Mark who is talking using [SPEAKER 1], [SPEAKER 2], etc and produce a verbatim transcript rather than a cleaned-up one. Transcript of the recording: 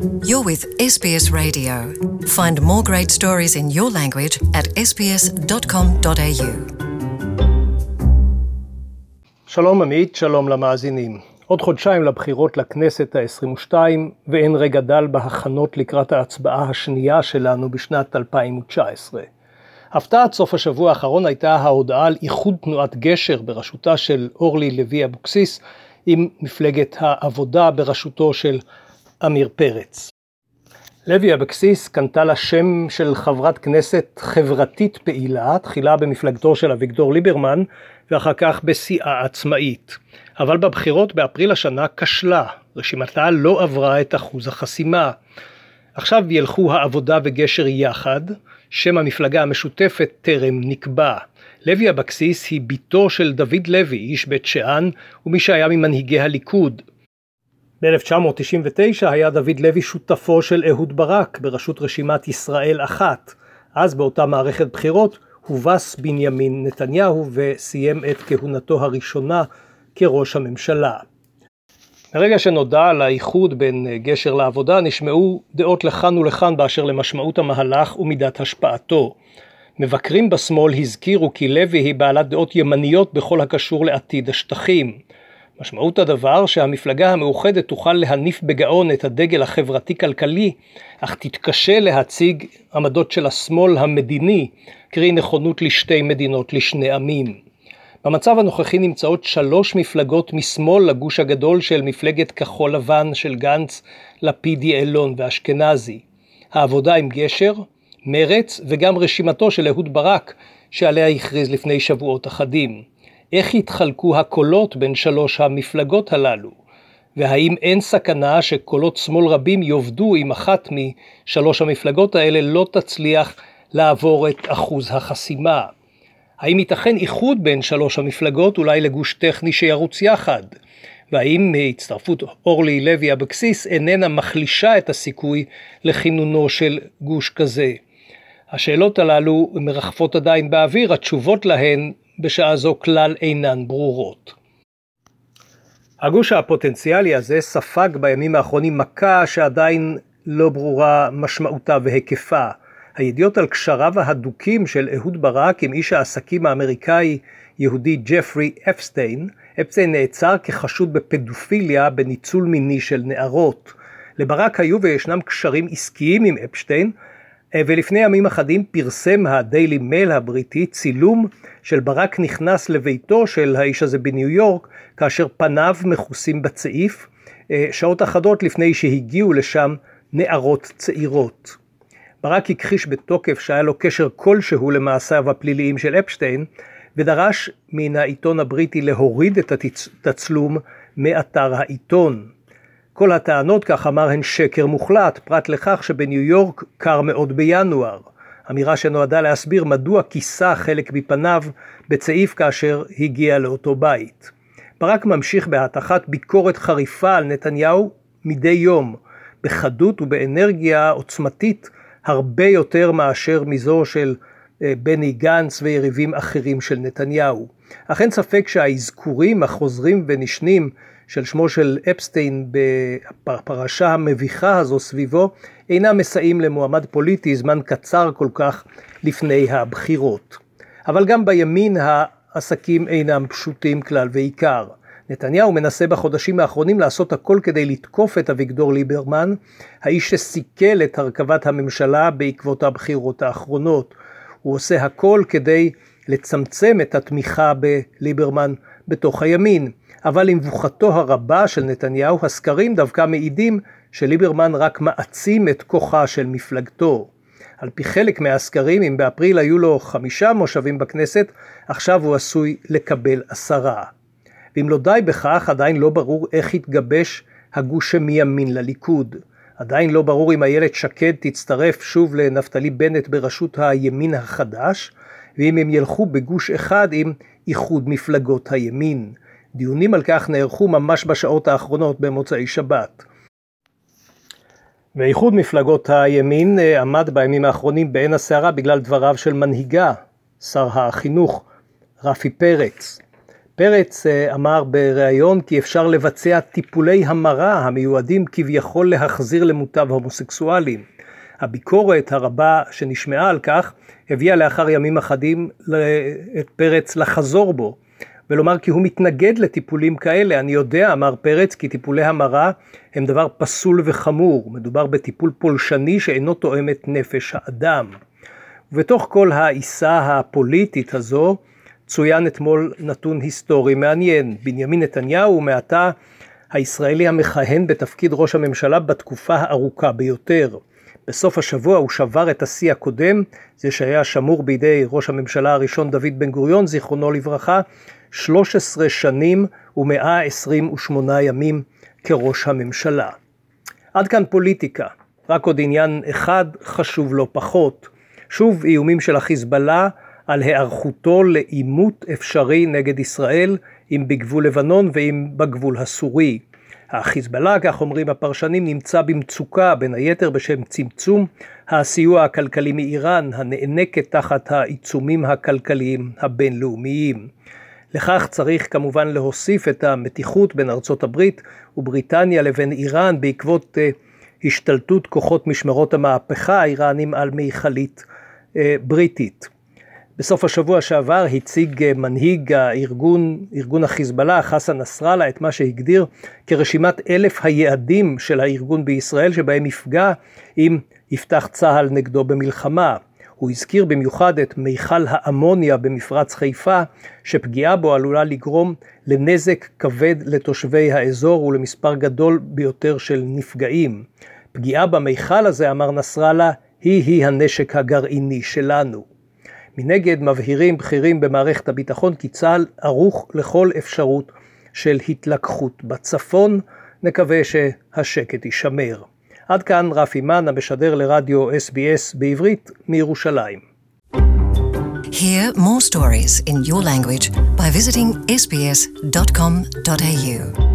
[SPEAKER 1] You're with S B S Radio. Find more great stories in your language at s b s dot com dot a u.
[SPEAKER 2] שלום עמית, שלום למאזינים. עוד חודשיים לבחירות לכנסת ה-עשרים ושתיים, ואין רגע דל בהכנות לקראת ההצבעה השנייה שלנו בשנת אלפיים ותשע עשרה. הפתעת סוף השבוע האחרון הייתה ההודעה על איחוד תנועת גשר בראשותה של אורלי לוי אבוקסיס עם מפלגת העבודה בראשותו של אמיר פרץ. לוי אבוקסיס קנתה לה שם של חברת כנסת חברתית פעילה, תחילה במפלגתו של אביגדור ליברמן ואחר כך בסיעה עצמאית. אבל בבחירות באפריל השנה כשלה, רשימתה לא עברה את אחוז החסימה. עכשיו ילכו העבודה וגשר יחד, שם המפלגה המשותפת טרם נקבע. לוי אבוקסיס היא ביתו של דוד לוי, איש בית שאן, ומי שהיה ממנהיגי הליכוד. ב-אלף תשע מאות תשעים ותשע היה דוד לוי שותפו של אהוד ברק בראשות רשימת ישראל אחת. אז באותה מערכת בחירות הובס בנימין נתניהו וסיים את כהונתו הראשונה כראש הממשלה. ברגע שנודע על האיחוד בין גשר לעבודה נשמעו דעות לכאן ולכאן באשר למשמעות המהלך ומידת השפעתו. מבקרים בשמאל הזכירו כי לוי היא בעלת דעות ימניות בכל הקשור לעתיד השטחים. משמעות הדבר שהמפלגה המאוחדת תוכל להניף בגאון את הדגל החברתי-כלכלי, אך תתקשה להציג עמדות של השמאל המדיני, קרי נכונות לשתי מדינות לשני עמים. במצב הנוכחי נמצאות שלוש מפלגות משמאל לגוש הגדול של מפלגת כחול לבן של גנץ, לפידי, אלון ואשכנזי. העבודה עם גשר, מרץ וגם רשימתו של אהוד ברק שעליה הכריז לפני שבועות אחדים. איך יתחלקו הקולות בין שלוש המפלגות הללו? והאם אין סכנה שקולות שמאל רבים יובדו אם אחת משלוש המפלגות האלה לא תצליח לעבור את אחוז החסימה? האם ייתכן איחוד בין שלוש המפלגות אולי לגוש טכני שירוץ יחד? והאם הצטרפות אורלי לוי אבוקסיס איננה מחלישה את הסיכוי לכינונו של גוש כזה? השאלות הללו מרחפות עדיין באוויר, התשובות להן בשעה זו כלל אינן ברורות. הגוש הפוטנציאלי הזה ספג בימים האחרונים מכה שעדיין לא ברורה משמעותה והיקפה. הידיעות על קשריו ההדוקים של אהוד ברק עם איש העסקים האמריקאי יהודי ג'פרי אפסטיין, אפסטיין נעצר כחשוד בפדופיליה בניצול מיני של נערות. לברק היו וישנם קשרים עסקיים עם אפסטיין, ולפני ימים אחדים פרסם הדיילי מייל הבריטי צילום של ברק נכנס לביתו של האיש הזה בניו יורק, כאשר פניו מכוסים בצעיף, שעות אחדות לפני שהגיעו לשם נערות צעירות. ברק הכחיש בתוקף שהיה לו קשר כלשהו למעשיו הפליליים של אפשטיין, ודרש מן העיתון הבריטי להוריד את התצלום מאתר העיתון. כל הטענות, כך אמר, הן שקר מוחלט, פרט לכך שבניו יורק קר מאוד בינואר. אמירה שנועדה להסביר מדוע כיסה חלק מפניו בצעיף כאשר הגיע לאותו בית. ברק ממשיך בהטחת ביקורת חריפה על נתניהו מדי יום, בחדות ובאנרגיה עוצמתית הרבה יותר מאשר מזו של בני גנץ ויריבים אחרים של נתניהו. אך אין ספק שהאזכורים החוזרים ונשנים של שמו של אפסטיין בפרשה המביכה הזו סביבו אינם מסייעים למועמד פוליטי זמן קצר כל כך לפני הבחירות. אבל גם בימין העסקים אינם פשוטים כלל ועיקר. נתניהו מנסה בחודשים האחרונים לעשות הכל כדי לתקוף את אביגדור ליברמן, האיש שסיכל את הרכבת הממשלה בעקבות הבחירות האחרונות. הוא עושה הכל כדי לצמצם את התמיכה בליברמן בתוך הימין. אבל עם מבוכתו הרבה של נתניהו, הסקרים דווקא מעידים שליברמן רק מעצים את כוחה של מפלגתו. על פי חלק מהסקרים, אם באפריל היו לו חמישה מושבים בכנסת, עכשיו הוא עשוי לקבל עשרה. ואם לא די בכך, עדיין לא ברור איך יתגבש הגוש מימין לליכוד. עדיין לא ברור אם איילת שקד תצטרף שוב לנפתלי בנט בראשות הימין החדש, ואם הם ילכו בגוש אחד עם איחוד מפלגות הימין. דיונים על כך נערכו ממש בשעות האחרונות במוצאי שבת. ואיחוד מפלגות הימין עמד בימים האחרונים בעין הסערה בגלל דבריו של מנהיגה, שר החינוך, רפי פרץ. פרץ אמר בריאיון כי אפשר לבצע טיפולי המרה המיועדים כביכול להחזיר למוטב הומוסקסואלים. הביקורת הרבה שנשמעה על כך הביאה לאחר ימים אחדים את פרץ לחזור בו ולומר כי הוא מתנגד לטיפולים כאלה. אני יודע, אמר פרץ, כי טיפולי המרה הם דבר פסול וחמור. מדובר בטיפול פולשני שאינו תואם את נפש האדם. ובתוך כל העיסה הפוליטית הזו צוין אתמול נתון היסטורי מעניין. בנימין נתניהו מעתה הישראלי המכהן בתפקיד ראש הממשלה בתקופה הארוכה ביותר. בסוף השבוע הוא שבר את השיא הקודם, זה שהיה שמור בידי ראש הממשלה הראשון דוד בן גוריון, זיכרונו לברכה, שלוש עשרה שנים ו-מאה עשרים ושמונה ימים כראש הממשלה. עד כאן פוליטיקה, רק עוד עניין אחד חשוב לא פחות. שוב איומים של החיזבאללה על היערכותו לעימות אפשרי נגד ישראל, אם בגבול לבנון ואם בגבול הסורי. החיזבאללה, כך אומרים הפרשנים, נמצא במצוקה בין היתר בשם צמצום הסיוע הכלכלי מאיראן, הנאנקת תחת העיצומים הכלכליים הבינלאומיים. לכך צריך כמובן להוסיף את המתיחות בין ארצות הברית ובריטניה לבין איראן בעקבות uh, השתלטות כוחות משמרות המהפכה האיראנים על מיכלית uh, בריטית. בסוף השבוע שעבר הציג מנהיג הארגון, ארגון החיזבאללה, חסן נסראללה, את מה שהגדיר כרשימת אלף היעדים של הארגון בישראל, שבהם יפגע אם יפתח צה"ל נגדו במלחמה. הוא הזכיר במיוחד את מיכל האמוניה במפרץ חיפה, שפגיעה בו עלולה לגרום לנזק כבד לתושבי האזור ולמספר גדול ביותר של נפגעים. פגיעה במיכל הזה, אמר נסראללה, היא-היא הנשק הגרעיני שלנו. מנגד מבהירים בכירים במערכת הביטחון כי צה"ל ערוך לכל אפשרות של התלקחות בצפון. נקווה שהשקט יישמר. עד כאן רפי מן המשדר לרדיו אס בי אס בעברית מירושלים.
[SPEAKER 1] Hear more stories in your language by visiting s b s dot com dot a u.